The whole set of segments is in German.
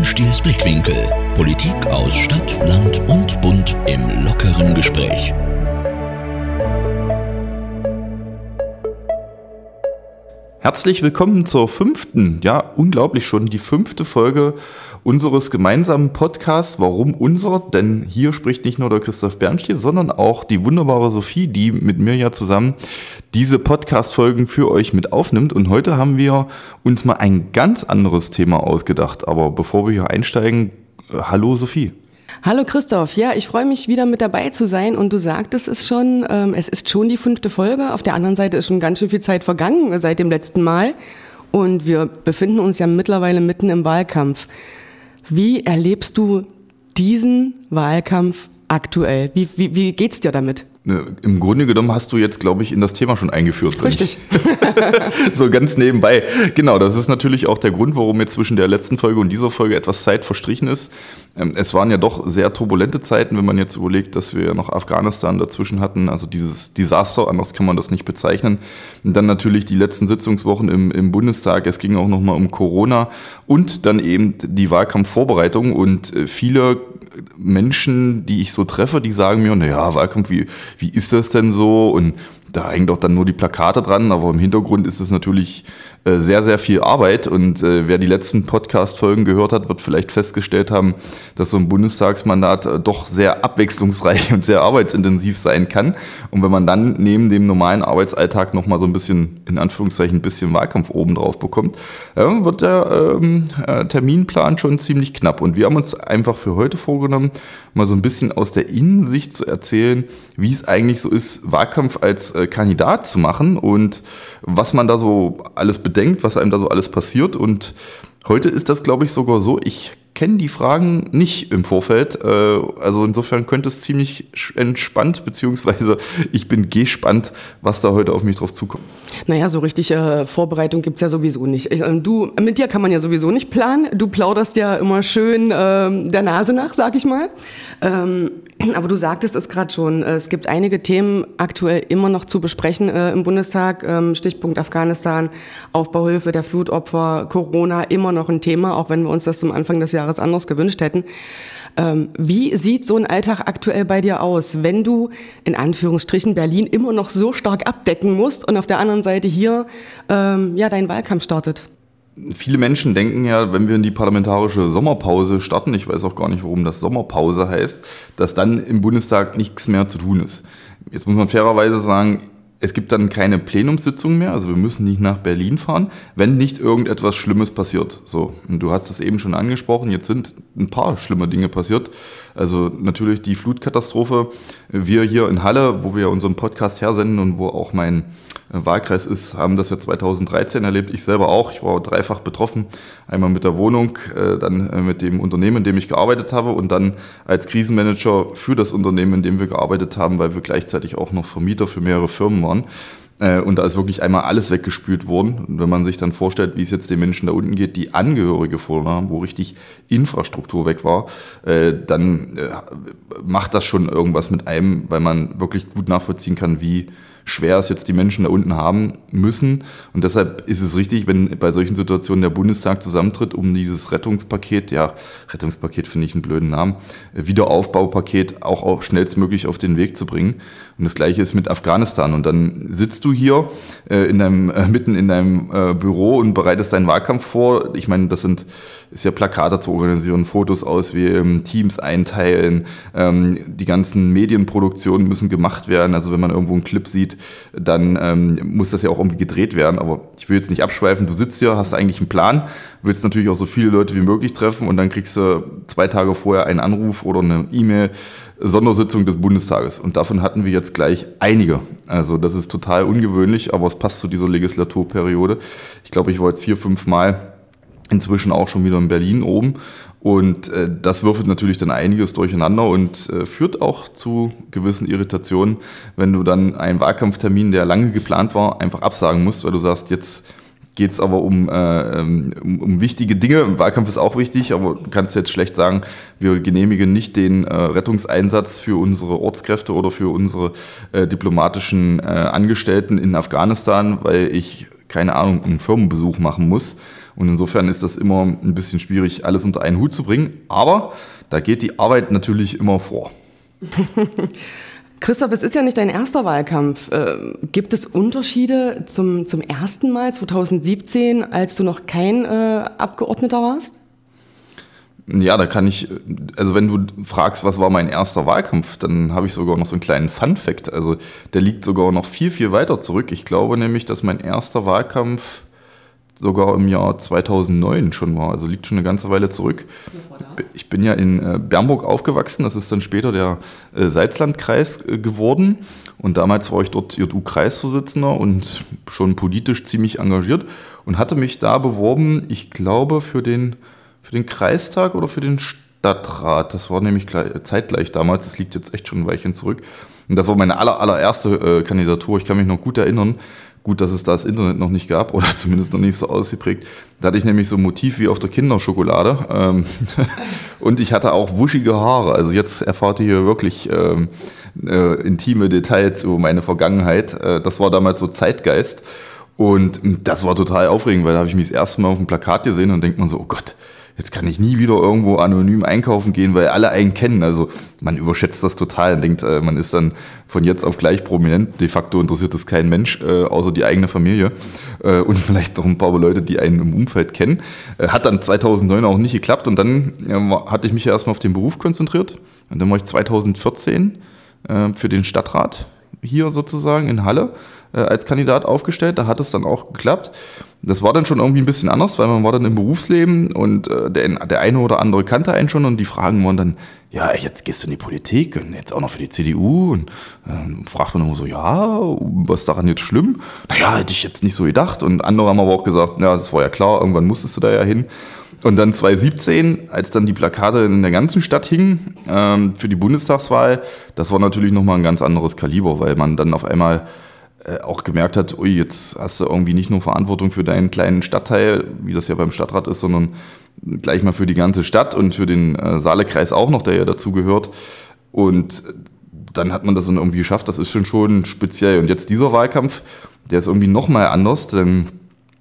Bernstiels Blickwinkel. Politik aus Stadt, Land und Bund im lockeren Gespräch. Herzlich willkommen zur unglaublich schon, die 5. Folge unseres gemeinsamen Podcasts. Warum unser? Denn hier spricht nicht nur der Christoph Bernstiel, sondern auch die wunderbare Sophie, die mit mir ja zusammen diese Podcast-Folgen für euch mit aufnimmt. Und heute haben wir uns mal ein ganz anderes Thema ausgedacht. Aber bevor wir hier einsteigen, hallo Sophie. Hallo Christoph, ja, ich freue mich wieder mit dabei zu sein und du sagtest es schon, es ist schon die 5. Folge, auf der anderen Seite ist schon ganz schön viel Zeit vergangen seit dem letzten Mal und wir befinden uns ja mittlerweile mitten im Wahlkampf. Wie erlebst du diesen Wahlkampf aktuell? Wie geht's dir damit? Im Grunde genommen hast du jetzt, glaube ich, in das Thema schon eingeführt. Richtig. So ganz nebenbei. Genau, das ist natürlich auch der Grund, warum jetzt zwischen der letzten Folge und dieser Folge etwas Zeit verstrichen ist. Es waren ja doch sehr turbulente Zeiten, wenn man jetzt überlegt, dass wir noch Afghanistan dazwischen hatten. Also dieses Desaster, anders kann man das nicht bezeichnen. Und dann natürlich die letzten Sitzungswochen im Bundestag. Es ging auch nochmal um Corona und dann eben die Wahlkampfvorbereitung. Und viele Menschen, die ich so treffe, die sagen mir, naja, Wahlkampf, wie ist das denn so? Und da hängen doch dann nur die Plakate dran, aber im Hintergrund ist es natürlich sehr, sehr viel Arbeit. Und wer die letzten Podcast-Folgen gehört hat, wird vielleicht festgestellt haben, dass so ein Bundestagsmandat doch sehr abwechslungsreich und sehr arbeitsintensiv sein kann. Und wenn man dann neben dem normalen Arbeitsalltag nochmal so ein bisschen, in Anführungszeichen, ein bisschen Wahlkampf obendrauf bekommt, wird der Terminplan schon ziemlich knapp. Und wir haben uns einfach für heute vorgenommen, mal so ein bisschen aus der Innensicht zu erzählen, wie es eigentlich so ist, Wahlkampf als Kandidat zu machen und was man da so alles bedenkt, was einem da so alles passiert. Und heute ist das, glaube ich, sogar so, ich kenne die Fragen nicht im Vorfeld. Also insofern könnte es ziemlich entspannt, beziehungsweise ich bin gespannt, was da heute auf mich drauf zukommt. Naja, so richtig Vorbereitung gibt's ja sowieso nicht. Mit dir kann man ja sowieso nicht planen. Du plauderst ja immer schön der Nase nach, sag ich mal. Aber du sagtest es gerade schon, es gibt einige Themen aktuell immer noch zu besprechen im Bundestag. Stichpunkt Afghanistan, Aufbauhilfe der Flutopfer, Corona, immer noch ein Thema, auch wenn wir uns das zum Anfang des Jahres anders gewünscht hätten. Wie sieht so ein Alltag aktuell bei dir aus, wenn du in Anführungsstrichen Berlin immer noch so stark abdecken musst und auf der anderen Seite hier dein Wahlkampf startet? Viele Menschen denken ja, wenn wir in die parlamentarische Sommerpause starten, ich weiß auch gar nicht, warum das Sommerpause heißt, dass dann im Bundestag nichts mehr zu tun ist. Jetzt muss man fairerweise sagen, es gibt dann keine Plenumssitzung mehr, also wir müssen nicht nach Berlin fahren, wenn nicht irgendetwas Schlimmes passiert. So, und du hast es eben schon angesprochen, jetzt sind ein paar schlimme Dinge passiert. Also natürlich die Flutkatastrophe. Wir hier in Halle, wo wir unseren Podcast hersenden und wo auch mein Wahlkreis ist, haben das ja 2013 erlebt. Ich selber auch. Ich war dreifach betroffen. Einmal mit der Wohnung, dann mit dem Unternehmen, in dem ich gearbeitet habe und dann als Krisenmanager für das Unternehmen, in dem wir gearbeitet haben, weil wir gleichzeitig auch noch Vermieter für mehrere Firmen waren. Und da ist wirklich einmal alles weggespült worden. Und wenn man sich dann vorstellt, wie es jetzt den Menschen da unten geht, die Angehörige verloren haben, wo richtig Infrastruktur weg war, dann macht das schon irgendwas mit einem, weil man wirklich gut nachvollziehen kann, wie schwer es jetzt die Menschen da unten haben müssen. Und deshalb ist es richtig, wenn bei solchen Situationen der Bundestag zusammentritt, um dieses Rettungspaket finde ich einen blöden Namen, Wiederaufbaupaket auch schnellstmöglich auf den Weg zu bringen. Und das Gleiche ist mit Afghanistan. Und dann sitzt du hier mitten in deinem Büro und bereitest deinen Wahlkampf vor. Ich meine, ist ja Plakate zu organisieren, Fotos auswählen, Teams einteilen, die ganzen Medienproduktionen müssen gemacht werden. Also wenn man irgendwo einen Clip sieht, dann muss das ja auch irgendwie gedreht werden. Aber ich will jetzt nicht abschweifen, du sitzt hier, hast eigentlich einen Plan, willst natürlich auch so viele Leute wie möglich treffen und dann kriegst du 2 Tage vorher einen Anruf oder eine E-Mail, Sondersitzung des Bundestages. Und davon hatten wir jetzt gleich einige. Also das ist total ungewöhnlich, aber es passt zu dieser Legislaturperiode. Ich glaube, ich war jetzt 4-5 Mal inzwischen auch schon wieder in Berlin oben. Und das würfelt natürlich dann einiges durcheinander und führt auch zu gewissen Irritationen, wenn du dann einen Wahlkampftermin, der lange geplant war, einfach absagen musst, weil du sagst, jetzt geht es aber um wichtige Dinge. Im Wahlkampf ist auch wichtig, aber du kannst jetzt schlecht sagen, wir genehmigen nicht den Rettungseinsatz für unsere Ortskräfte oder für unsere diplomatischen Angestellten in Afghanistan, weil ich, keine Ahnung, einen Firmenbesuch machen muss. Und insofern ist das immer ein bisschen schwierig, alles unter einen Hut zu bringen. Aber da geht die Arbeit natürlich immer vor. Christoph, es ist ja nicht dein erster Wahlkampf. Gibt es Unterschiede zum ersten Mal, 2017, als du noch kein Abgeordneter warst? Ja, da kann ich, also wenn du fragst, was war mein erster Wahlkampf, dann habe ich sogar noch so einen kleinen Fun-Fact. Also der liegt sogar noch viel, viel weiter zurück. Ich glaube nämlich, dass mein erster Wahlkampf sogar im Jahr 2009 schon war. Also liegt schon eine ganze Weile zurück. Ich bin ja in Bernburg aufgewachsen. Das ist dann später der Salzlandkreis geworden. Und damals war ich dort JU-Kreisvorsitzender und schon politisch ziemlich engagiert und hatte mich da beworben, ich glaube, für den Kreistag oder für den Stadtrat. Das war nämlich zeitgleich damals. Das liegt jetzt echt schon ein Weilchen zurück. Und das war meine allererste Kandidatur. Ich kann mich noch gut erinnern. Gut, dass es da das Internet noch nicht gab oder zumindest noch nicht so ausgeprägt. Da hatte ich nämlich so ein Motiv wie auf der Kinderschokolade. Und ich hatte auch wuschige Haare. Also jetzt erfahrt ihr hier wirklich intime Details über meine Vergangenheit. Das war damals so Zeitgeist. Und das war total aufregend, weil da habe ich mich das erste Mal auf dem Plakat gesehen und denkt man so, oh Gott, jetzt kann ich nie wieder irgendwo anonym einkaufen gehen, weil alle einen kennen. Also man überschätzt das total und denkt, man ist dann von jetzt auf gleich prominent. De facto interessiert das kein Mensch, außer die eigene Familie und vielleicht noch ein paar Leute, die einen im Umfeld kennen. Hat dann 2009 auch nicht geklappt und dann hatte ich mich ja erstmal auf den Beruf konzentriert. Und dann war ich 2014 für den Stadtrat hier sozusagen in Halle als Kandidat aufgestellt. Da hat es dann auch geklappt. Das war dann schon irgendwie ein bisschen anders, weil man war dann im Berufsleben und der eine oder andere kannte einen schon und die Fragen waren dann, ja, jetzt gehst du in die Politik und jetzt auch noch für die CDU und fragt man immer so, ja, was ist daran jetzt schlimm? Naja, hätte ich jetzt nicht so gedacht und andere haben aber auch gesagt, ja, das war ja klar, irgendwann musstest du da ja hin. Und dann 2017, als dann die Plakate in der ganzen Stadt hingen für die Bundestagswahl, das war natürlich nochmal ein ganz anderes Kaliber, weil man dann auf einmal auch gemerkt hat, ui, jetzt hast du irgendwie nicht nur Verantwortung für deinen kleinen Stadtteil, wie das ja beim Stadtrat ist, sondern gleich mal für die ganze Stadt und für den Saalekreis auch noch, der ja dazu gehört. Und dann hat man das dann irgendwie geschafft, das ist schon speziell. Und jetzt dieser Wahlkampf, der ist irgendwie nochmal anders, denn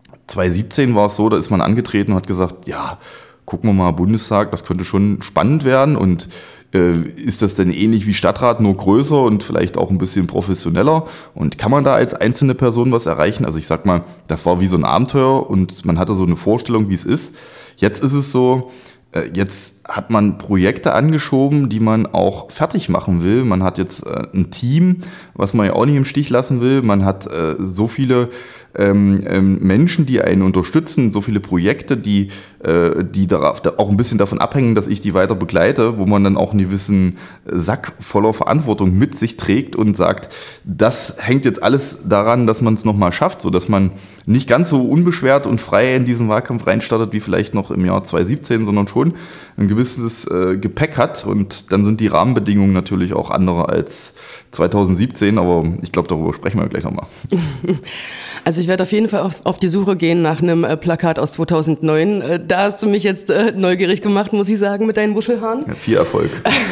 2017 war es so, da ist man angetreten und hat gesagt, ja, gucken wir mal Bundestag, das könnte schon spannend werden und ist das denn ähnlich wie Stadtrat, nur größer und vielleicht auch ein bisschen professioneller und kann man da als einzelne Person was erreichen? Also ich sag mal, das war wie so ein Abenteuer und man hatte so eine Vorstellung, wie es ist. Jetzt ist es so, jetzt hat man Projekte angeschoben, die man auch fertig machen will. Man hat jetzt ein Team, was man ja auch nicht im Stich lassen will. Man hat so viele Menschen, die einen unterstützen, so viele Projekte, die darauf auch ein bisschen davon abhängen, dass ich die weiter begleite, wo man dann auch einen gewissen Sack voller Verantwortung mit sich trägt und sagt, das hängt jetzt alles daran, dass man es nochmal schafft, sodass man nicht ganz so unbeschwert und frei in diesen Wahlkampf reinstartet wie vielleicht noch im Jahr 2017, sondern schon ein gewisses Gepäck hat und dann sind die Rahmenbedingungen natürlich auch andere als 2017, aber ich glaube, darüber sprechen wir gleich nochmal. Also ich werde auf jeden Fall auf die Suche gehen nach einem Plakat aus 2009. Da hast du mich jetzt neugierig gemacht, muss ich sagen, mit deinen Wuschelhaaren. Ja, viel Erfolg.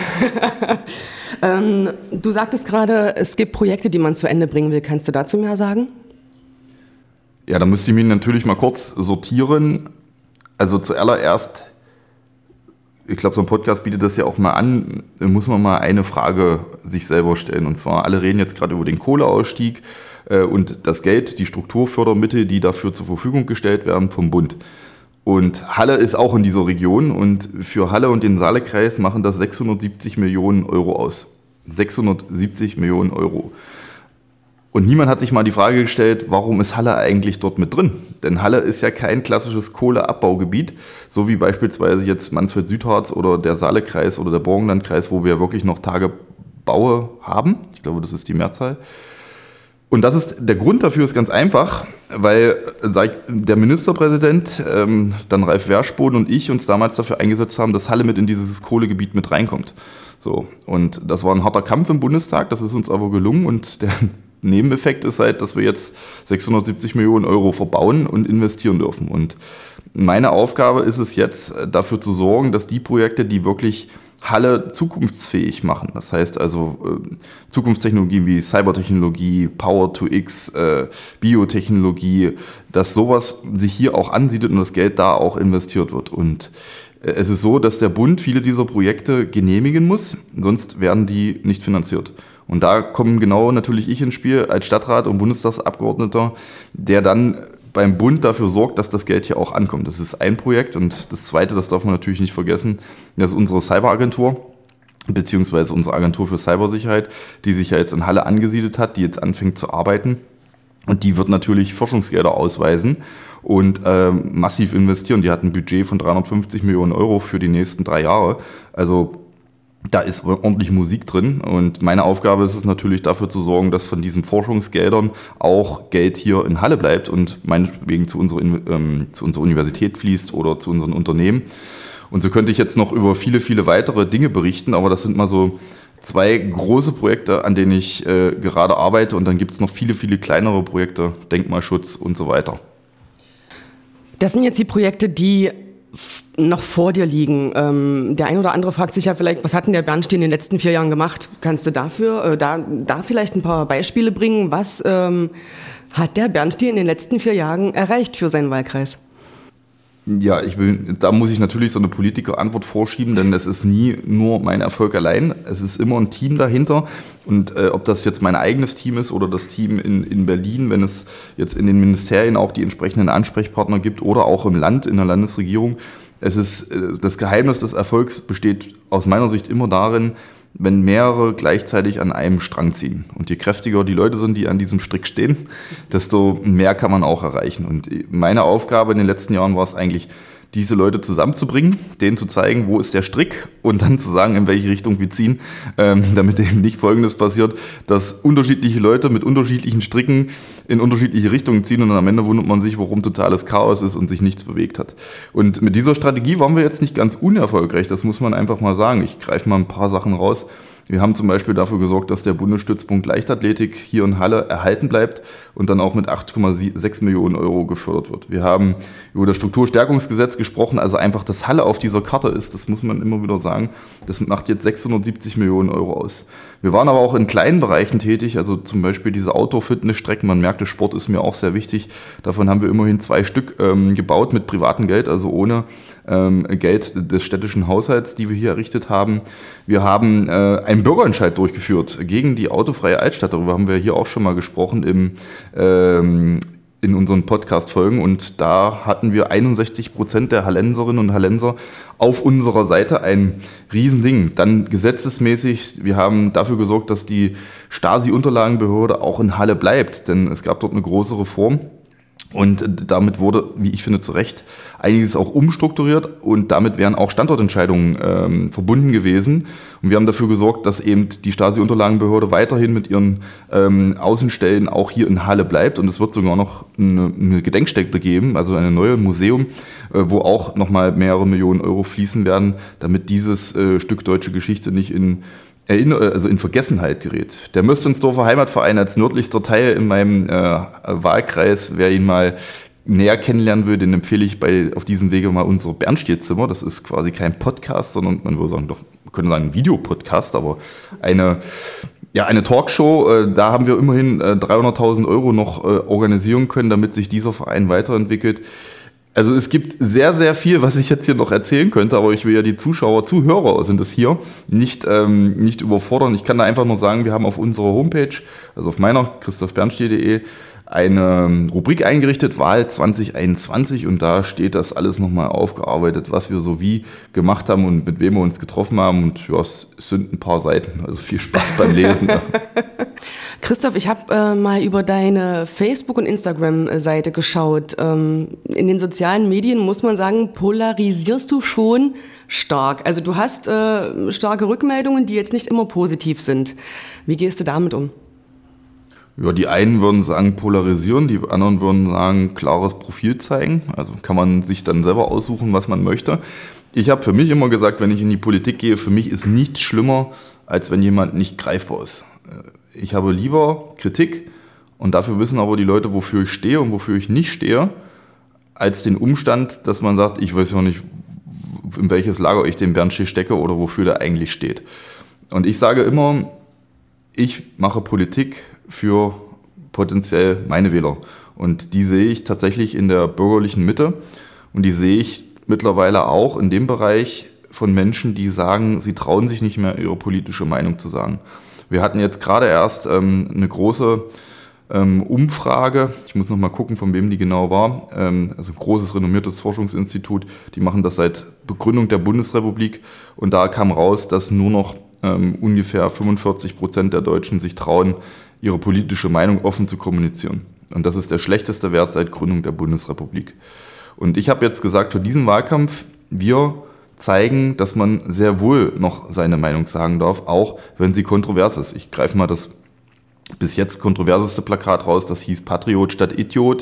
Du sagtest gerade, es gibt Projekte, die man zu Ende bringen will. Kannst du dazu mehr sagen? Ja, da müsste ich mich natürlich mal kurz sortieren. Also zuallererst, ich glaube, so ein Podcast bietet das ja auch mal an, muss man mal eine Frage sich selber stellen. Und zwar, alle reden jetzt gerade über den Kohleausstieg und das Geld, die Strukturfördermittel, die dafür zur Verfügung gestellt werden vom Bund. Und Halle ist auch in dieser Region und für Halle und den Saalekreis machen das 670 Millionen Euro aus. 670 Millionen Euro. Und niemand hat sich mal die Frage gestellt, warum ist Halle eigentlich dort mit drin? Denn Halle ist ja kein klassisches Kohleabbaugebiet, so wie beispielsweise jetzt Mansfeld-Südharz oder der Saalekreis oder der Burgenlandkreis, wo wir wirklich noch Tagebaue haben. Ich glaube, das ist die Mehrzahl. Und der Grund dafür ist ganz einfach, weil der Ministerpräsident, dann Ralf Werschboden und ich uns damals dafür eingesetzt haben, dass Halle mit in dieses Kohlegebiet mit reinkommt. So, und das war ein harter Kampf im Bundestag, das ist uns aber gelungen und der Nebeneffekt ist halt, dass wir jetzt 670 Millionen Euro verbauen und investieren dürfen. Und meine Aufgabe ist es jetzt, dafür zu sorgen, dass die Projekte, die wirklich Halle zukunftsfähig machen. Das heißt also Zukunftstechnologien wie Cybertechnologie, Power-to-X, Biotechnologie, dass sowas sich hier auch ansiedelt und das Geld da auch investiert wird. Und es ist so, dass der Bund viele dieser Projekte genehmigen muss, sonst werden die nicht finanziert. Und da kommen genau natürlich ich ins Spiel als Stadtrat und Bundestagsabgeordneter, der dann beim Bund dafür sorgt, dass das Geld hier auch ankommt. Das ist ein Projekt und das zweite, das darf man natürlich nicht vergessen, das ist unsere Cyberagentur, beziehungsweise unsere Agentur für Cybersicherheit, die sich ja jetzt in Halle angesiedelt hat, die jetzt anfängt zu arbeiten. Und die wird natürlich Forschungsgelder ausweisen und massiv investieren. Die hat ein Budget von 350 Millionen Euro für die nächsten 3 Jahre. Also da ist ordentlich Musik drin und meine Aufgabe ist es natürlich dafür zu sorgen, dass von diesen Forschungsgeldern auch Geld hier in Halle bleibt und meinetwegen zu unserer Universität fließt oder zu unseren Unternehmen. Und so könnte ich jetzt noch über viele, viele weitere Dinge berichten, aber das sind mal so 2 große Projekte, an denen ich gerade arbeite und dann gibt es noch viele, viele kleinere Projekte, Denkmalschutz und so weiter. Das sind jetzt die Projekte, die noch vor dir liegen. Der ein oder andere fragt sich ja vielleicht, was hat denn der Bernstein in den letzten 4 Jahren gemacht? Kannst du dafür da vielleicht ein paar Beispiele bringen? Was hat der Bernstein in den letzten 4 Jahren erreicht für seinen Wahlkreis? Ja, da muss ich natürlich so eine Politikerantwort vorschieben, denn es ist nie nur mein Erfolg allein. Es ist immer ein Team dahinter. Und ob das jetzt mein eigenes Team ist oder das Team in Berlin, wenn es jetzt in den Ministerien auch die entsprechenden Ansprechpartner gibt oder auch im Land, in der Landesregierung. Das Geheimnis des Erfolgs besteht aus meiner Sicht immer darin, wenn mehrere gleichzeitig an einem Strang ziehen. Und je kräftiger die Leute sind, die an diesem Strick stehen, desto mehr kann man auch erreichen. Und meine Aufgabe in den letzten Jahren war es eigentlich, diese Leute zusammenzubringen, denen zu zeigen, wo ist der Strick und dann zu sagen, in welche Richtung wir ziehen, damit eben nicht Folgendes passiert, dass unterschiedliche Leute mit unterschiedlichen Stricken in unterschiedliche Richtungen ziehen und dann am Ende wundert man sich, warum totales Chaos ist und sich nichts bewegt hat. Und mit dieser Strategie waren wir jetzt nicht ganz unerfolgreich, das muss man einfach mal sagen. Ich greife mal ein paar Sachen raus. Wir haben zum Beispiel dafür gesorgt, dass der Bundesstützpunkt Leichtathletik hier in Halle erhalten bleibt und dann auch mit 8,6 Millionen Euro gefördert wird. Wir haben über das Strukturstärkungsgesetz gesprochen, also einfach, dass Halle auf dieser Karte ist, das muss man immer wieder sagen, das macht jetzt 670 Millionen Euro aus. Wir waren aber auch in kleinen Bereichen tätig, also zum Beispiel diese Outdoor-Fitness-Strecken, man merkte, Sport ist mir auch sehr wichtig, davon haben wir immerhin 2 Stück gebaut mit privatem Geld, also ohne Geld des städtischen Haushalts, die wir hier errichtet haben. Wir haben einen Bürgerentscheid durchgeführt gegen die autofreie Altstadt. Darüber haben wir hier auch schon mal gesprochen in unseren Podcast-Folgen. Und da hatten wir 61% der Hallenserinnen und Hallenser auf unserer Seite, ein Riesending. Dann gesetzesmäßig, wir haben dafür gesorgt, dass die Stasi-Unterlagenbehörde auch in Halle bleibt, denn es gab dort eine große Reform. Und damit wurde, wie ich finde, zu Recht einiges auch umstrukturiert und damit wären auch Standortentscheidungen verbunden gewesen. Und wir haben dafür gesorgt, dass eben die Stasi-Unterlagenbehörde weiterhin mit ihren Außenstellen auch hier in Halle bleibt. Und es wird sogar noch eine Gedenkstätte geben, also ein neues Museum, wo auch nochmal mehrere Millionen Euro fließen werden, damit dieses Stück deutsche Geschichte nicht in Vergessenheit gerät. Der Möstensdorfer Heimatverein als nördlichster Teil in meinem Wahlkreis, wer ihn mal näher kennenlernen will, den empfehle ich auf diesem Wege mal unser Bernstedt-Zimmer. Das ist quasi kein Podcast, sondern man könnte sagen ein Videopodcast, aber eine Talkshow. Da haben wir immerhin 300.000 Euro noch organisieren können, damit sich dieser Verein weiterentwickelt. Also es gibt sehr, sehr viel, was ich jetzt hier noch erzählen könnte, aber ich will ja die Zuhörer sind es hier, nicht überfordern. Ich kann da einfach nur sagen, wir haben auf unserer Homepage, also auf meiner, christophbernstedt.de, eine Rubrik eingerichtet, Wahl 2021, und da steht das alles nochmal aufgearbeitet, was wir so wie gemacht haben und mit wem wir uns getroffen haben, und ja, es sind ein paar Seiten, also viel Spaß beim Lesen. Christoph, ich habe mal über deine Facebook- und Instagram-Seite geschaut. In den sozialen Medien, muss man sagen, polarisierst du schon stark. Also du hast starke Rückmeldungen, die jetzt nicht immer positiv sind. Wie gehst du damit um? Ja, die einen würden sagen polarisieren, die anderen würden sagen klares Profil zeigen. Also kann man sich dann selber aussuchen, was man möchte. Ich habe für mich immer gesagt, wenn ich in die Politik gehe, für mich ist nichts schlimmer, als wenn jemand nicht greifbar ist. Ich habe lieber Kritik, und dafür wissen aber die Leute, wofür ich stehe und wofür ich nicht stehe, als den Umstand, dass man sagt, ich weiß ja nicht, in welches Lager ich den Bernstich stecke oder wofür der eigentlich steht. Und ich sage immer, ich mache Politik für potenziell meine Wähler. Und die sehe ich tatsächlich in der bürgerlichen Mitte. Und die sehe ich mittlerweile auch in dem Bereich von Menschen, die sagen, sie trauen sich nicht mehr, ihre politische Meinung zu sagen. Wir hatten jetzt gerade erst eine große Umfrage, ich muss noch mal gucken, von wem die genau war, also ein großes, renommiertes Forschungsinstitut, die machen das seit Begründung der Bundesrepublik und da kam raus, dass nur noch ungefähr 45% der Deutschen sich trauen, ihre politische Meinung offen zu kommunizieren. Und das ist der schlechteste Wert seit Gründung der Bundesrepublik. Und ich habe jetzt gesagt, für diesen Wahlkampf, wir zeigen, dass man sehr wohl noch seine Meinung sagen darf, auch wenn sie kontrovers ist. Ich greife mal das bis jetzt kontroverseste Plakat raus, das hieß Patriot statt Idiot.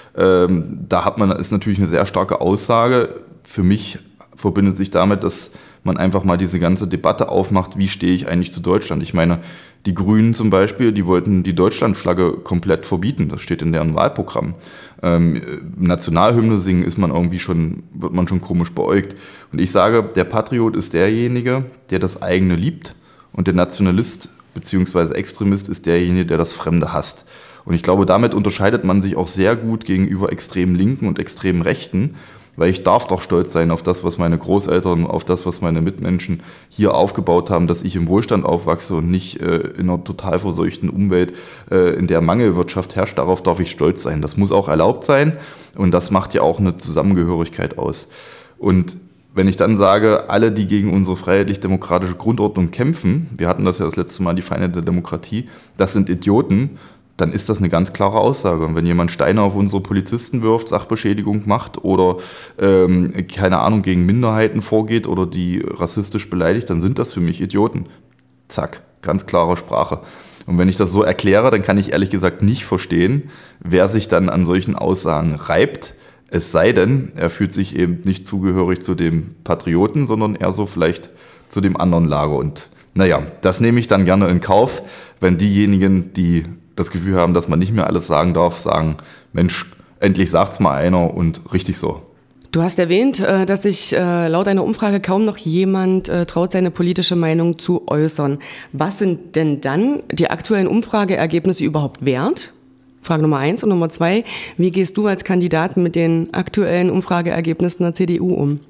Ist natürlich eine sehr starke Aussage. Für mich verbindet sich damit, dass man einfach mal diese ganze Debatte aufmacht, wie stehe ich eigentlich zu Deutschland. Ich meine, die Grünen zum Beispiel, die wollten die Deutschlandflagge komplett verbieten. Das steht in deren Wahlprogramm. Nationalhymne singen wird man schon komisch beäugt. Und ich sage, der Patriot ist derjenige, der das eigene liebt und der Nationalist bzw. Extremist ist derjenige, der das Fremde hasst. Und ich glaube, damit unterscheidet man sich auch sehr gut gegenüber extrem Linken und extrem Rechten, weil ich darf doch stolz sein auf das, was meine Großeltern, auf das, was meine Mitmenschen hier aufgebaut haben, dass ich im Wohlstand aufwachse und nicht in einer total verseuchten Umwelt, in der Mangelwirtschaft herrscht. Darauf darf ich stolz sein. Das muss auch erlaubt sein und das macht ja auch eine Zusammengehörigkeit aus. Und wenn ich dann sage, alle, die gegen unsere freiheitlich-demokratische Grundordnung kämpfen, wir hatten das ja das letzte Mal, die Feinde der Demokratie, das sind Idioten, dann ist das eine ganz klare Aussage. Und wenn jemand Steine auf unsere Polizisten wirft, Sachbeschädigung macht oder, keine Ahnung, gegen Minderheiten vorgeht oder die rassistisch beleidigt, dann sind das für mich Idioten. Zack, ganz klare Sprache. Und wenn ich das so erkläre, dann kann ich ehrlich gesagt nicht verstehen, wer sich dann an solchen Aussagen reibt. Es sei denn, er fühlt sich eben nicht zugehörig zu dem Patrioten, sondern eher so vielleicht zu dem anderen Lager. Und naja, das nehme ich dann gerne in Kauf, wenn diejenigen, die das Gefühl haben, dass man nicht mehr alles sagen darf, sagen, Mensch, endlich sagt's mal einer und richtig so. Du hast erwähnt, dass sich laut einer Umfrage kaum noch jemand traut, seine politische Meinung zu äußern. Was sind denn dann die aktuellen Umfrageergebnisse überhaupt wert? Frage Nummer 1 und Nummer 2, wie gehst du als Kandidat mit den aktuellen Umfrageergebnissen der CDU um?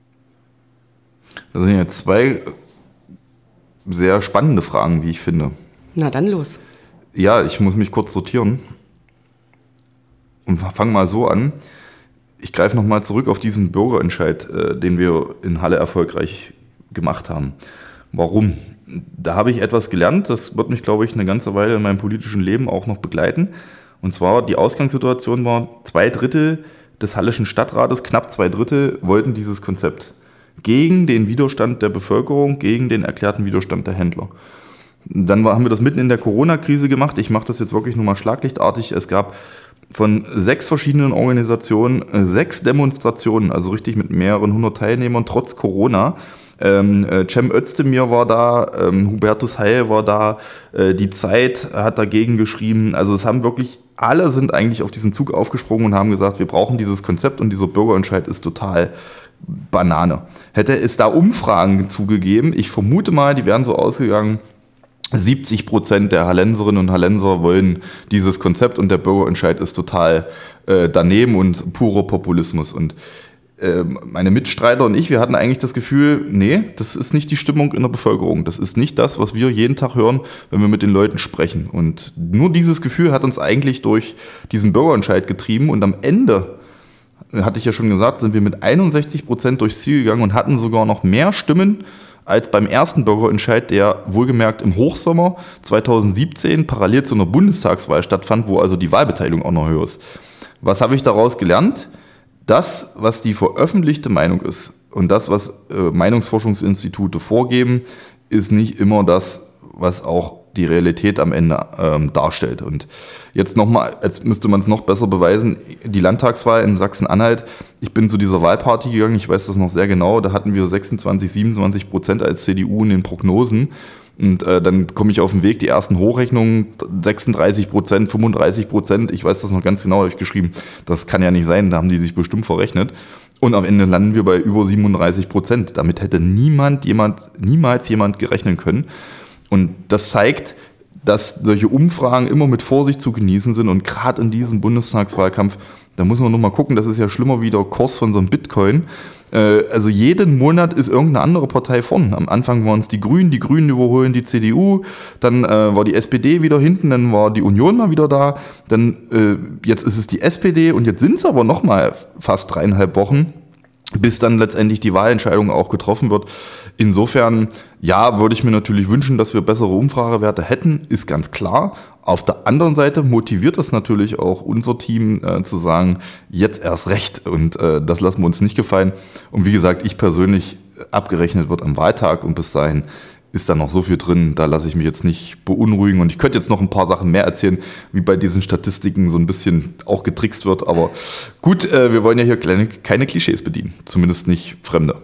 Das sind jetzt zwei sehr spannende Fragen, wie ich finde. Na dann los. Ja, ich muss mich kurz sortieren und fange mal so an. Ich greife nochmal zurück auf diesen Bürgerentscheid, den wir in Halle erfolgreich gemacht haben. Warum? Da habe ich etwas gelernt, das wird mich, glaube ich, eine ganze Weile in meinem politischen Leben auch noch begleiten. Und zwar, die Ausgangssituation war, 2/3 des Halleschen Stadtrates, knapp 2/3, wollten dieses Konzept. Gegen den Widerstand der Bevölkerung, gegen den erklärten Widerstand der Händler. Dann haben wir das mitten in der Corona-Krise gemacht. Ich mache das jetzt wirklich nur mal schlaglichtartig. Es gab von 6 verschiedenen Organisationen 6 Demonstrationen, also richtig mit mehreren 100 Teilnehmern, trotz Corona. Cem Özdemir war da, Hubertus Heil war da, die Zeit hat dagegen geschrieben. Also es haben wirklich, alle sind eigentlich auf diesen Zug aufgesprungen und haben gesagt, wir brauchen dieses Konzept und dieser Bürgerentscheid ist total Banane. Hätte es da Umfragen zugegeben, ich vermute mal, die wären so ausgegangen, 70% der Hallenserinnen und Hallenser wollen dieses Konzept und der Bürgerentscheid ist total daneben und purer Populismus. Und meine Mitstreiter und ich, wir hatten eigentlich das Gefühl, nee, das ist nicht die Stimmung in der Bevölkerung. Das ist nicht das, was wir jeden Tag hören, wenn wir mit den Leuten sprechen. Und nur dieses Gefühl hat uns eigentlich durch diesen Bürgerentscheid getrieben. Und am Ende, hatte ich ja schon gesagt, sind wir mit 61% durchs Ziel gegangen und hatten sogar noch mehr Stimmen als beim ersten Bürgerentscheid, der wohlgemerkt im Hochsommer 2017 parallel zu einer Bundestagswahl stattfand, wo also die Wahlbeteiligung auch noch höher ist. Was habe ich daraus gelernt? Das, was die veröffentlichte Meinung ist und das, was Meinungsforschungsinstitute vorgeben, ist nicht immer das, was auch die Realität am Ende darstellt. Und jetzt nochmal, als müsste man es noch besser beweisen, die Landtagswahl in Sachsen-Anhalt, ich bin zu dieser Wahlparty gegangen, ich weiß das noch sehr genau, da hatten wir 26-27% als CDU in den Prognosen. Und dann komme ich auf den Weg, die ersten Hochrechnungen, 36%, 35%, ich weiß das noch ganz genau, habe ich geschrieben, das kann ja nicht sein, da haben die sich bestimmt verrechnet. Und am Ende landen wir bei über 37%. Damit hätte niemals jemand gerechnet können. Und das zeigt, dass solche Umfragen immer mit Vorsicht zu genießen sind. Und gerade in diesem Bundestagswahlkampf, da muss man nur mal gucken, das ist ja schlimmer wie der Kurs von so einem Bitcoin. Also jeden Monat ist irgendeine andere Partei vorn. Am Anfang waren es die Grünen überholen die CDU, dann war die SPD wieder hinten, dann war die Union mal wieder da, dann jetzt ist es die SPD und jetzt sind es aber noch mal fast 3,5 Wochen, bis dann letztendlich die Wahlentscheidung auch getroffen wird. Insofern, ja, würde ich mir natürlich wünschen, dass wir bessere Umfragewerte hätten, ist ganz klar. Auf der anderen Seite motiviert das natürlich auch unser Team zu sagen, jetzt erst recht und das lassen wir uns nicht gefallen. Und wie gesagt, ich persönlich, abgerechnet wird am Wahltag und bis dahin ist da noch so viel drin, da lasse ich mich jetzt nicht beunruhigen. Und ich könnte jetzt noch ein paar Sachen mehr erzählen, wie bei diesen Statistiken so ein bisschen auch getrickst wird. Aber gut, wir wollen ja hier keine Klischees bedienen, zumindest nicht fremde.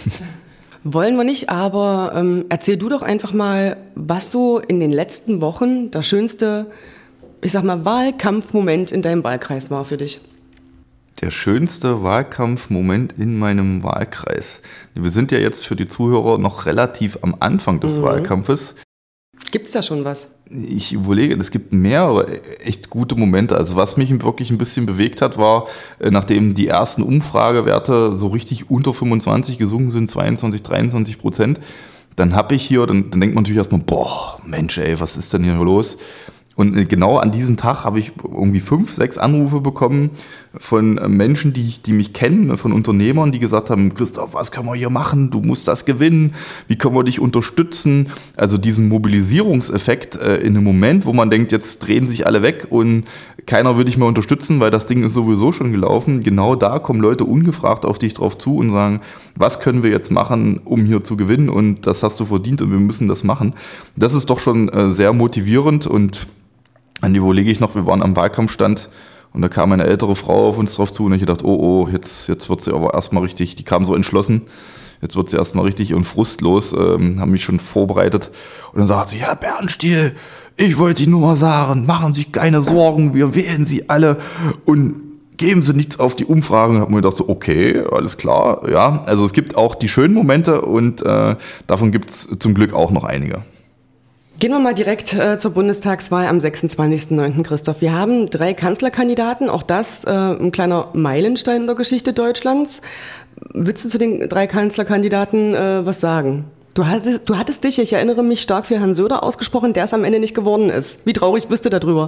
Wollen wir nicht, aber erzähl du doch einfach mal, was so in den letzten Wochen der schönste, ich sag mal, Wahlkampfmoment in deinem Wahlkreis war für dich. Der schönste Wahlkampfmoment in meinem Wahlkreis. Wir sind ja jetzt für die Zuhörer noch relativ am Anfang des Wahlkampfes. Gibt es da schon was? Ich überlege, es gibt mehrere echt gute Momente. Also was mich wirklich ein bisschen bewegt hat, war, nachdem die ersten Umfragewerte so richtig unter 25 gesunken sind, 22-23%, dann habe ich hier, dann denkt man natürlich erstmal, boah, Mensch ey, was ist denn hier los? Und genau an diesem Tag habe ich irgendwie 5, 6 Anrufe bekommen von Menschen, die mich kennen, von Unternehmern, die gesagt haben, Christoph, was können wir hier machen? Du musst das gewinnen. Wie können wir dich unterstützen? Also diesen Mobilisierungseffekt in einem Moment, wo man denkt, jetzt drehen sich alle weg und keiner will dich mehr unterstützen, weil das Ding ist sowieso schon gelaufen. Genau da kommen Leute ungefragt auf dich drauf zu und sagen, was können wir jetzt machen, um hier zu gewinnen? Und das hast du verdient und wir müssen das machen. Das ist doch schon sehr motivierend und an die überlege ich noch, wir waren am Wahlkampfstand und da kam eine ältere Frau auf uns drauf zu und ich dachte, oh, jetzt wird sie aber erstmal richtig, die kam so entschlossen, jetzt wird sie erstmal richtig und frustlos, haben mich schon vorbereitet und dann sagt sie, ja Bernstiel, ich wollte Ihnen nur mal sagen, machen Sie sich keine Sorgen, wir wählen Sie alle und geben Sie nichts auf die Umfragen. Ich habe mir gedacht, so, okay, alles klar, ja, also es gibt auch die schönen Momente und davon gibt es zum Glück auch noch einige. Gehen wir mal direkt zur Bundestagswahl am 26.09. Christoph. Wir haben 3 Kanzlerkandidaten, auch das ein kleiner Meilenstein in der Geschichte Deutschlands. Willst du zu den 3 Kanzlerkandidaten was sagen? Du hattest dich, ich erinnere mich, stark für Herrn Söder ausgesprochen, der es am Ende nicht geworden ist. Wie traurig bist du darüber?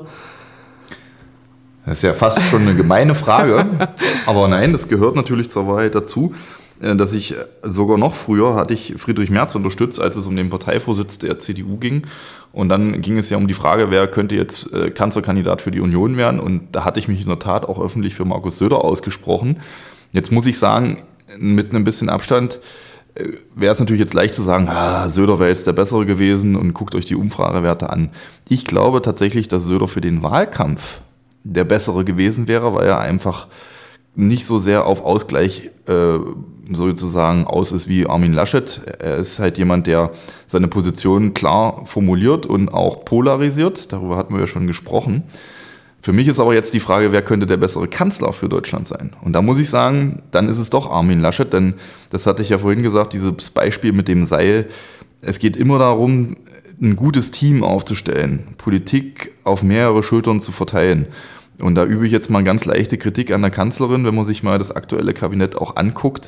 Das ist ja fast schon eine gemeine Frage, aber nein, das gehört natürlich zur Wahrheit dazu. Dass ich sogar noch früher hatte ich Friedrich Merz unterstützt, als es um den Parteivorsitz der CDU ging. Und dann ging es ja um die Frage, wer könnte jetzt Kanzlerkandidat für die Union werden. Und da hatte ich mich in der Tat auch öffentlich für Markus Söder ausgesprochen. Jetzt muss ich sagen, mit einem bisschen Abstand wäre es natürlich jetzt leicht zu sagen, Söder wäre jetzt der Bessere gewesen und guckt euch die Umfragewerte an. Ich glaube tatsächlich, dass Söder für den Wahlkampf der Bessere gewesen wäre, weil er einfach nicht so sehr auf Ausgleich sozusagen aus ist wie Armin Laschet. Er ist halt jemand, der seine Position klar formuliert und auch polarisiert. Darüber hatten wir ja schon gesprochen. Für mich ist aber jetzt die Frage, wer könnte der bessere Kanzler für Deutschland sein? Und da muss ich sagen, dann ist es doch Armin Laschet, denn das hatte ich ja vorhin gesagt, dieses Beispiel mit dem Seil. Es geht immer darum, ein gutes Team aufzustellen, Politik auf mehrere Schultern zu verteilen. Und da übe ich jetzt mal ganz leichte Kritik an der Kanzlerin, wenn man sich mal das aktuelle Kabinett auch anguckt.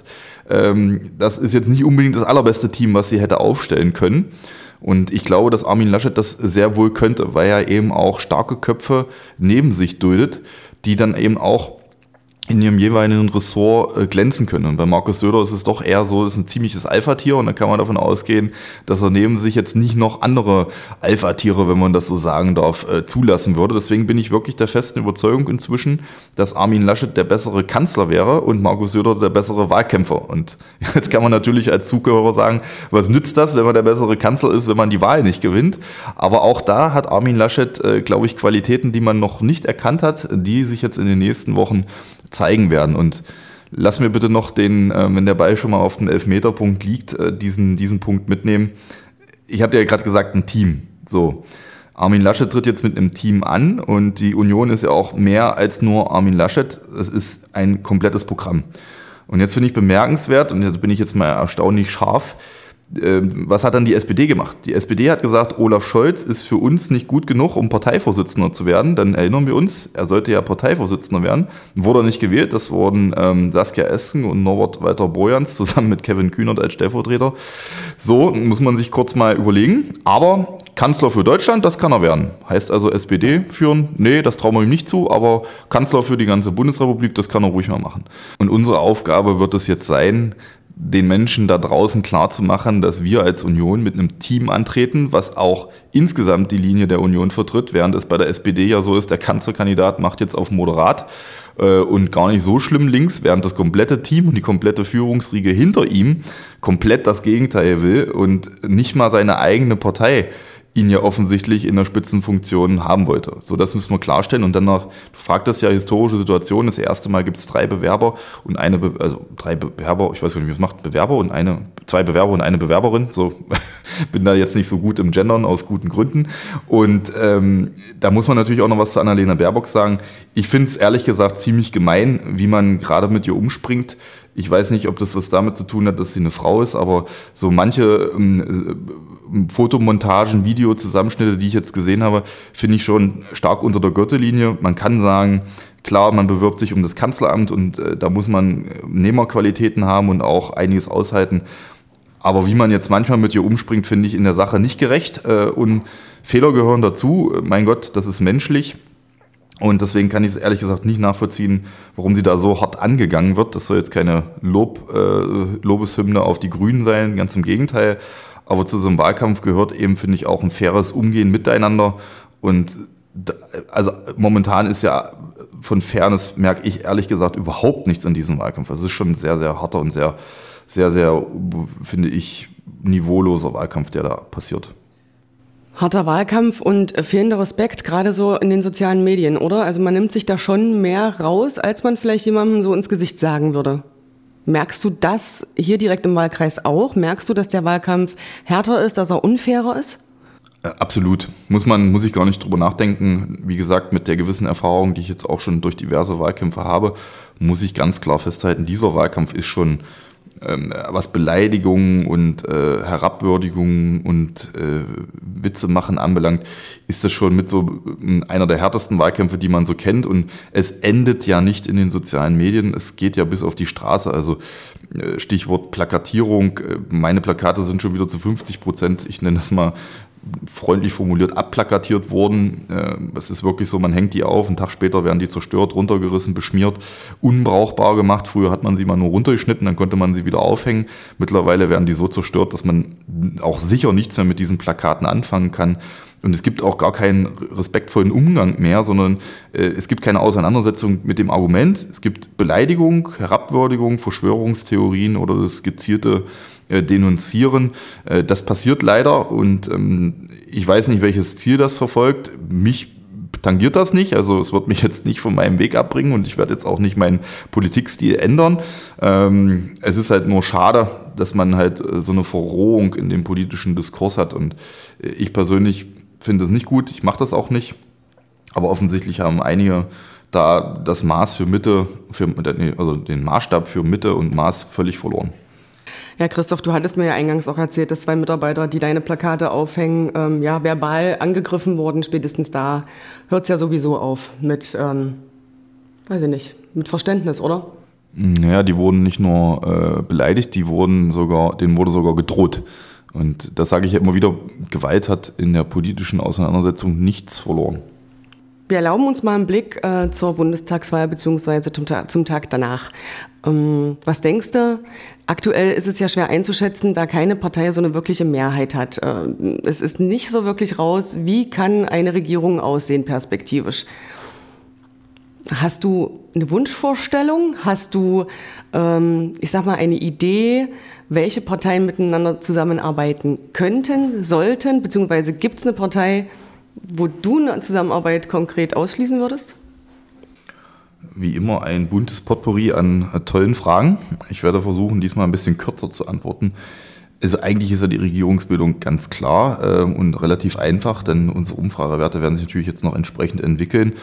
Das ist jetzt nicht unbedingt das allerbeste Team, was sie hätte aufstellen können. Und ich glaube, dass Armin Laschet das sehr wohl könnte, weil er eben auch starke Köpfe neben sich duldet, die dann eben auch in ihrem jeweiligen Ressort glänzen können. Und bei Markus Söder ist es doch eher so, das ist ein ziemliches Alpha-Tier und da kann man davon ausgehen, dass er neben sich jetzt nicht noch andere Alpha-Tiere, wenn man das so sagen darf, zulassen würde. Deswegen bin ich wirklich der festen Überzeugung inzwischen, dass Armin Laschet der bessere Kanzler wäre und Markus Söder der bessere Wahlkämpfer. Und jetzt kann man natürlich als Zuhörer sagen, was nützt das, wenn man der bessere Kanzler ist, wenn man die Wahl nicht gewinnt? Aber auch da hat Armin Laschet, glaube ich, Qualitäten, die man noch nicht erkannt hat, die sich jetzt in den nächsten Wochen zeigen werden. Und lass mir bitte noch den, wenn der Ball schon mal auf den Elfmeterpunkt liegt, diesen Punkt mitnehmen. Ich habe ja gerade gesagt, ein Team. So, Armin Laschet tritt jetzt mit einem Team an und die Union ist ja auch mehr als nur Armin Laschet. Es ist ein komplettes Programm. Und jetzt finde ich bemerkenswert, und jetzt bin ich jetzt mal erstaunlich scharf, was hat dann die SPD gemacht? Die SPD hat gesagt, Olaf Scholz ist für uns nicht gut genug, um Parteivorsitzender zu werden. Dann erinnern wir uns, er sollte ja Parteivorsitzender werden. Wurde er nicht gewählt. Das wurden Saskia Esken und Norbert Walter-Borjans zusammen mit Kevin Kühnert als Stellvertreter. So muss man sich kurz mal überlegen. Aber Kanzler für Deutschland, das kann er werden. Heißt also SPD führen? Nee, das trauen wir ihm nicht zu. Aber Kanzler für die ganze Bundesrepublik, das kann er ruhig mal machen. Und unsere Aufgabe wird es jetzt sein, den Menschen da draußen klarzumachen, dass wir als Union mit einem Team antreten, was auch insgesamt die Linie der Union vertritt, während es bei der SPD ja so ist, der Kanzlerkandidat macht jetzt auf moderat und gar nicht so schlimm links, während das komplette Team und die komplette Führungsriege hinter ihm komplett das Gegenteil will und nicht mal seine eigene Partei ihn ja offensichtlich in der Spitzenfunktion haben wollte. So, das müssen wir klarstellen. Und dann noch, du fragtest ja historische Situation. Das erste Mal gibt es 3 Bewerber und zwei Bewerber und eine Bewerberin. So, bin da jetzt nicht so gut im Gendern aus guten Gründen. Und da muss man natürlich auch noch was zu Annalena Baerbock sagen. Ich finde es ehrlich gesagt ziemlich gemein, wie man gerade mit ihr umspringt. Ich weiß nicht, ob das was damit zu tun hat, dass sie eine Frau ist, aber so manche Fotomontagen, Videozusammenschnitte, die ich jetzt gesehen habe, finde ich schon stark unter der Gürtellinie. Man kann sagen, klar, man bewirbt sich um das Kanzleramt und da muss man Nehmerqualitäten haben und auch einiges aushalten. Aber wie man jetzt manchmal mit ihr umspringt, finde ich in der Sache nicht gerecht. Und Fehler gehören dazu. Mein Gott, das ist menschlich. Und deswegen kann ich es ehrlich gesagt nicht nachvollziehen, warum sie da so hart angegangen wird. Das soll jetzt keine Lobeshymne auf die Grünen sein, ganz im Gegenteil. Aber zu so einem Wahlkampf gehört eben, finde ich, auch ein faires Umgehen miteinander. Und also momentan ist ja von Fairness, merke ich ehrlich gesagt, überhaupt nichts in diesem Wahlkampf. Also es ist schon ein sehr, sehr harter und sehr, sehr, sehr, finde ich, niveauloser Wahlkampf, der da passiert. Harter Wahlkampf und fehlender Respekt, gerade so in den sozialen Medien, oder? Also man nimmt sich da schon mehr raus, als man vielleicht jemandem so ins Gesicht sagen würde. Merkst du das hier direkt im Wahlkreis auch? Merkst du, dass der Wahlkampf härter ist, dass er unfairer ist? Absolut. Muss ich gar nicht drüber nachdenken. Wie gesagt, mit der gewissen Erfahrung, die ich jetzt auch schon durch diverse Wahlkämpfe habe, muss ich ganz klar festhalten, dieser Wahlkampf ist schon, was Beleidigungen und Herabwürdigungen und Witze machen anbelangt, ist das schon mit so einer der härtesten Wahlkämpfe, die man so kennt. Und es endet ja nicht in den sozialen Medien, es geht ja bis auf die Straße. Also Stichwort Plakatierung, meine Plakate sind schon wieder zu 50%, ich nenne das mal freundlich formuliert, abplakatiert worden. Es ist wirklich so, man hängt die auf, einen Tag später werden die zerstört, runtergerissen, beschmiert, unbrauchbar gemacht. Früher hat man sie mal nur runtergeschnitten, dann konnte man sie wieder aufhängen. Mittlerweile werden die so zerstört, dass man auch sicher nichts mehr mit diesen Plakaten anfangen kann. Und es gibt auch gar keinen respektvollen Umgang mehr, sondern es gibt keine Auseinandersetzung mit dem Argument. Es gibt Beleidigung, Herabwürdigung, Verschwörungstheorien oder das gezielte Denunzieren. Das passiert leider und ich weiß nicht, welches Ziel das verfolgt. Mich tangiert das nicht, also es wird mich jetzt nicht von meinem Weg abbringen und ich werde jetzt auch nicht meinen Politikstil ändern. Es ist halt nur schade, dass man halt so eine Verrohung in dem politischen Diskurs hat und ich persönlich finde es nicht gut, ich mache das auch nicht, aber offensichtlich haben einige da das Maß für Mitte, den Maßstab für Mitte und Maß völlig verloren. Ja, Christoph, du hattest mir ja eingangs auch erzählt, dass 2 Mitarbeiter, die deine Plakate aufhängen, verbal angegriffen wurden. Spätestens da hört es ja sowieso auf mit, mit Verständnis, oder? Ja, die wurden nicht nur beleidigt, denen wurde sogar gedroht. Und das sage ich ja immer wieder, Gewalt hat in der politischen Auseinandersetzung nichts verloren. Wir erlauben uns mal einen Blick zur Bundestagswahl bzw. zum Tag danach. Was denkst du? Aktuell ist es ja schwer einzuschätzen, da keine Partei so eine wirkliche Mehrheit hat. Es ist nicht so wirklich raus, wie kann eine Regierung aussehen perspektivisch. Hast du eine Wunschvorstellung? Hast du, eine Idee, welche Parteien miteinander zusammenarbeiten könnten, sollten, beziehungsweise gibt es eine Partei, wo du eine Zusammenarbeit konkret ausschließen würdest? Wie immer ein buntes Potpourri an tollen Fragen. Ich werde versuchen, diesmal ein bisschen kürzer zu antworten. Also eigentlich ist ja die Regierungsbildung ganz klar und relativ einfach, denn unsere Umfragewerte werden sich natürlich jetzt noch entsprechend entwickeln.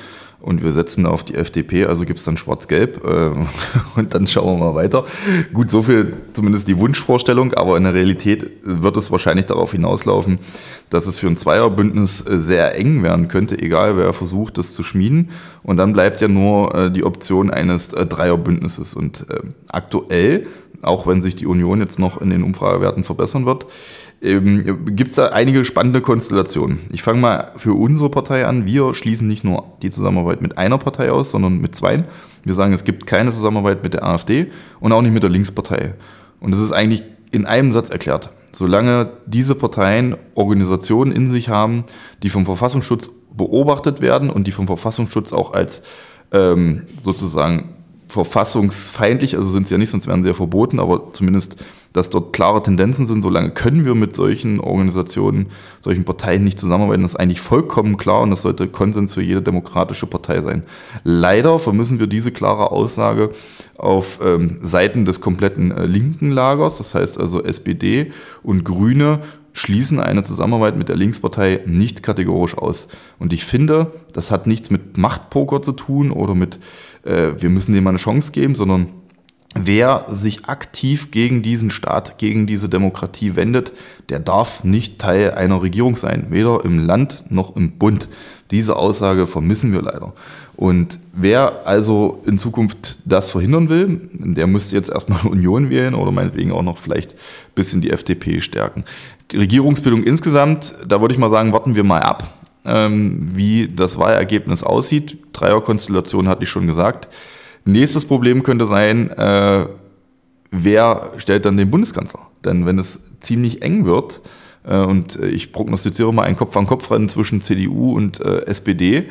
und wir setzen auf die FDP, also gibt es dann Schwarz-Gelb und dann schauen wir mal weiter. Gut, so viel zumindest die Wunschvorstellung, aber in der Realität wird es wahrscheinlich darauf hinauslaufen, dass es für ein Zweierbündnis sehr eng werden könnte, egal wer versucht, das zu schmieden. Und dann bleibt ja nur die Option eines Dreierbündnisses. Und aktuell, auch wenn sich die Union jetzt noch in den Umfragewerten verbessern wird, gibt es da einige spannende Konstellationen. Ich fange mal für unsere Partei an. Wir schließen nicht nur die Zusammenarbeit mit einer Partei aus, sondern mit zweien. Wir sagen, es gibt keine Zusammenarbeit mit der AfD und auch nicht mit der Linkspartei. Und das ist eigentlich in einem Satz erklärt. Solange diese Parteien Organisationen in sich haben, die vom Verfassungsschutz beobachtet werden und die vom Verfassungsschutz auch als sozusagen verfassungsfeindlich, also sind sie ja nicht, sonst wären sie ja verboten, aber zumindest, dass dort klare Tendenzen sind, solange können wir mit solchen Organisationen, solchen Parteien nicht zusammenarbeiten, das ist eigentlich vollkommen klar und das sollte Konsens für jede demokratische Partei sein. Leider vermissen wir diese klare Aussage auf Seiten des kompletten linken Lagers, das heißt also SPD und Grüne schließen eine Zusammenarbeit mit der Linkspartei nicht kategorisch aus. Und ich finde, das hat nichts mit Machtpoker zu tun oder mit wir müssen dem mal eine Chance geben, sondern wer sich aktiv gegen diesen Staat, gegen diese Demokratie wendet, der darf nicht Teil einer Regierung sein, weder im Land noch im Bund. Diese Aussage vermissen wir leider. Und wer also in Zukunft das verhindern will, der müsste jetzt erstmal Union wählen oder meinetwegen auch noch vielleicht ein bisschen die FDP stärken. Regierungsbildung insgesamt, da würde ich mal sagen, warten wir mal ab, wie das Wahlergebnis aussieht. Dreierkonstellation hatte ich schon gesagt. Nächstes Problem könnte sein, wer stellt dann den Bundeskanzler? Denn wenn es ziemlich eng wird, und ich prognostiziere mal ein Kopf-an-Kopf-Rennen zwischen CDU und SPD,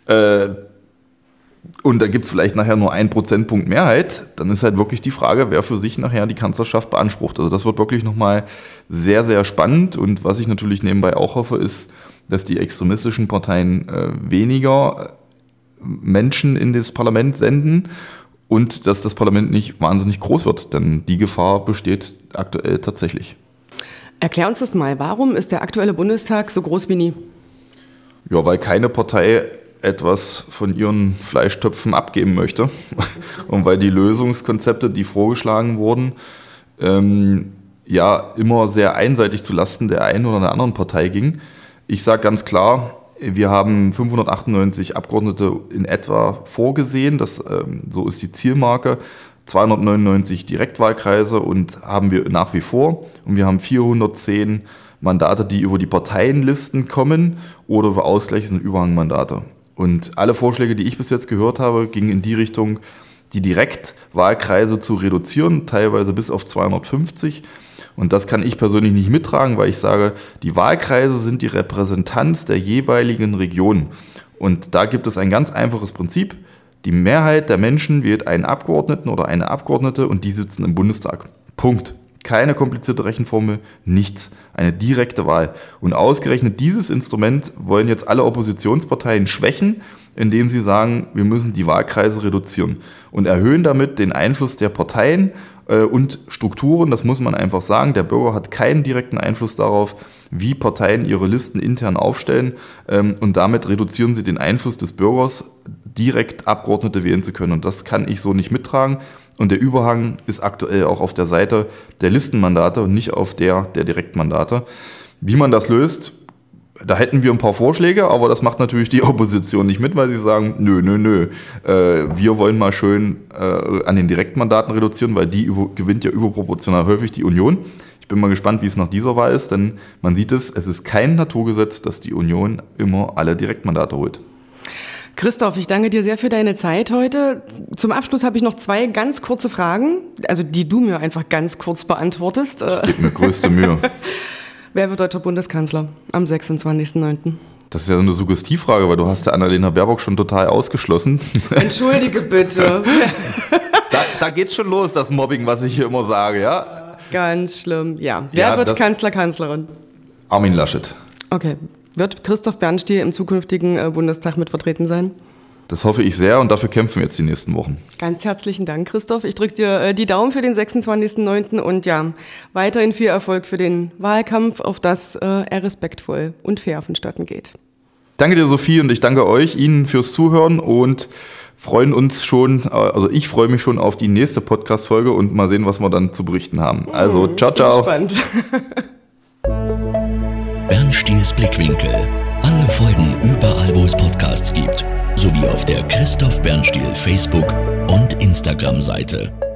und da gibt es vielleicht nachher nur 1 Prozentpunkt Mehrheit, dann ist halt wirklich die Frage, wer für sich nachher die Kanzlerschaft beansprucht. Also das wird wirklich nochmal sehr, sehr spannend. Und was ich natürlich nebenbei auch hoffe, ist, dass die extremistischen Parteien weniger Menschen in das Parlament senden und dass das Parlament nicht wahnsinnig groß wird, denn die Gefahr besteht aktuell tatsächlich. Erklär uns das mal, warum ist der aktuelle Bundestag so groß wie nie? Ja, weil keine Partei etwas von ihren Fleischtöpfen abgeben möchte und weil die Lösungskonzepte, die vorgeschlagen wurden, ja immer sehr einseitig zulasten der einen oder der anderen Partei ging. Ich sage ganz klar, wir haben 598 Abgeordnete in etwa vorgesehen, so ist die Zielmarke, 299 Direktwahlkreise und haben wir nach wie vor. Und wir haben 410 Mandate, die über die Parteienlisten kommen oder über Ausgleichs- und Überhangmandate. Und alle Vorschläge, die ich bis jetzt gehört habe, gingen in die Richtung, die Direktwahlkreise zu reduzieren, teilweise bis auf 250. Und das kann ich persönlich nicht mittragen, weil ich sage, die Wahlkreise sind die Repräsentanz der jeweiligen Region. Und da gibt es ein ganz einfaches Prinzip. Die Mehrheit der Menschen wählt einen Abgeordneten oder eine Abgeordnete und die sitzen im Bundestag. Punkt. Keine komplizierte Rechenformel, nichts. Eine direkte Wahl. Und ausgerechnet dieses Instrument wollen jetzt alle Oppositionsparteien schwächen, indem sie sagen, wir müssen die Wahlkreise reduzieren und erhöhen damit den Einfluss der Parteien und Strukturen. Das muss man einfach sagen. Der Bürger hat keinen direkten Einfluss darauf, wie Parteien ihre Listen intern aufstellen und damit reduzieren sie den Einfluss des Bürgers, direkt Abgeordnete wählen zu können. Und das kann ich so nicht mittragen. Und der Überhang ist aktuell auch auf der Seite der Listenmandate und nicht auf der Direktmandate. Wie man das löst, da hätten wir ein paar Vorschläge, aber das macht natürlich die Opposition nicht mit, weil sie sagen, nö. Wir wollen mal schön an den Direktmandaten reduzieren, weil die gewinnt ja überproportional häufig die Union. Ich bin mal gespannt, wie es nach dieser Wahl ist, denn man sieht es ist kein Naturgesetz, dass die Union immer alle Direktmandate holt. Christoph, ich danke dir sehr für deine Zeit heute. Zum Abschluss habe ich noch 2 ganz kurze Fragen, also die du mir einfach ganz kurz beantwortest. Ich gebe mir größte Mühe. Wer wird deutscher Bundeskanzler am 26.09.? Das ist ja eine Suggestivfrage, weil du hast ja Annalena Baerbock schon total ausgeschlossen. Entschuldige bitte. Da geht's schon los, das Mobbing, was ich hier immer sage, ja? Ganz schlimm, ja. Wer wird Kanzler, Kanzlerin? Armin Laschet. Okay. Wird Christoph Bernstiel im zukünftigen Bundestag mit vertreten sein? Das hoffe ich sehr und dafür kämpfen wir jetzt die nächsten Wochen. Ganz herzlichen Dank, Christoph. Ich drücke dir die Daumen für den 26.09. und ja, weiterhin viel Erfolg für den Wahlkampf, auf dass er respektvoll und fair vonstatten geht. Danke dir, Sophie, und ich danke Ihnen fürs Zuhören und freuen uns schon, also ich freue mich schon auf die nächste Podcast-Folge und mal sehen, was wir dann zu berichten haben. Also, ciao, ciao. Spannend. Bernstiels Blickwinkel. Alle Folgen überall, wo es Podcasts gibt, sowie auf der Christoph Bernstiel Facebook- und Instagram-Seite.